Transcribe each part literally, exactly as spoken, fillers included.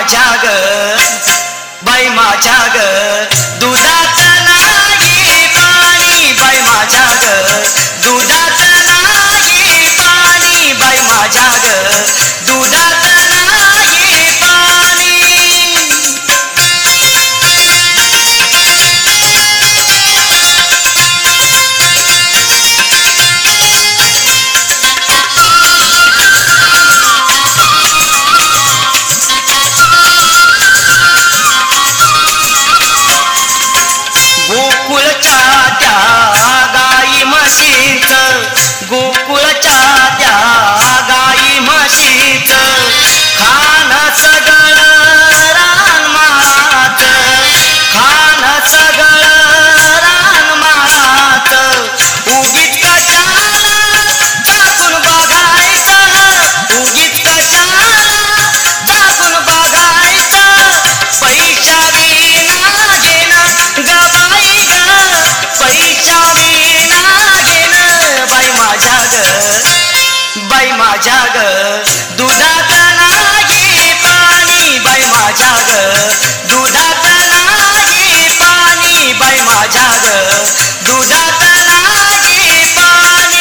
माझ्या ग बाई माझ्या ग दुधात नाही पाणी बाई माझ्या ग दुधात नाही पाणी बाई माझ्या ग दुधात नाही पाणी गोकुळच्या त्या गाई म्हशीच गोकुळच्या त्या गाई म्हशीच खान सगळ रानमाळात खान सगळ रानमाळात उगीच कशाला झाकून बघायचं उगीच कशाला झाकून बघायचं पैशा विना घेणं गबाई ग पैशा विना घेणं बाई माझ्या ग बाई माझ्या ग दुधात नाही पाणी बाई माझ्या ग दुधात नाही पाणी बाई माझ्या ग दुधात नाही पाणी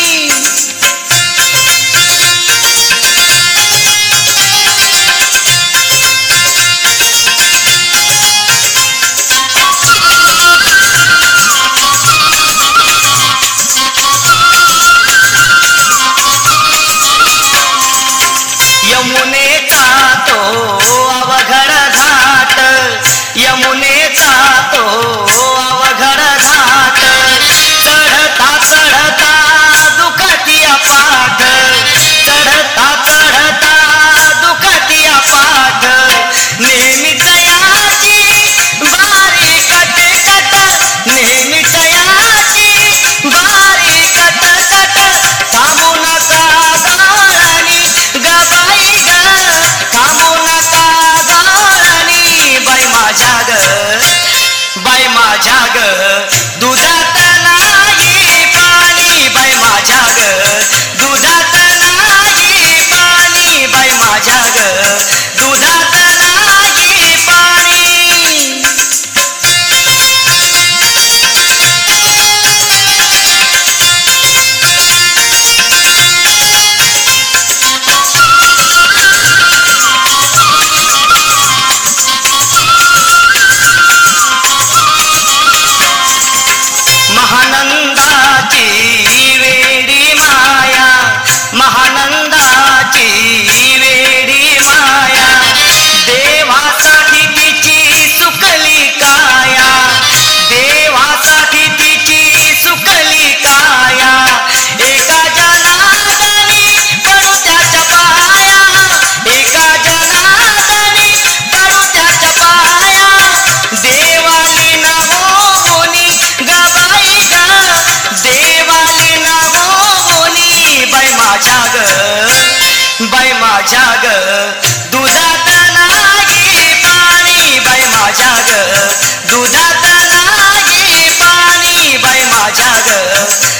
यमुनेचा तो अवघड घाट यमुनेचा तो अवघड घाट चढता चढता दुखतिया पाठ चढता चढता दुखतिया पाठ नेहमीच याची बारी कट कट नेहमीच याची बारी कट कट थांबू नका गळणी गबाई ग थांबू नका गळणी बाई माझ्या ग बाई माझ्या ग दुधात नाही पाणी बाई माझ्या ग दुधात नाही पाणी बाई माझ्या ग दुधात नाही पाणी महानंदाची वेडी माया महानंदाची वेडी माया देवासाठी तिची सुकली काया देवासाठी तिची सुकली काया एका जनार्दनी पडू त्याच्या पाया एका जनार्दनी पडू त्याच्या पाया देवाली नवोनी गबाई ग देवाली नवोनी बाई माझ्या ग बाई माझ्या ग दुधात नाही पाणी बाई माझ्या ग दुधात नाही पाणी बाई माझ्या ग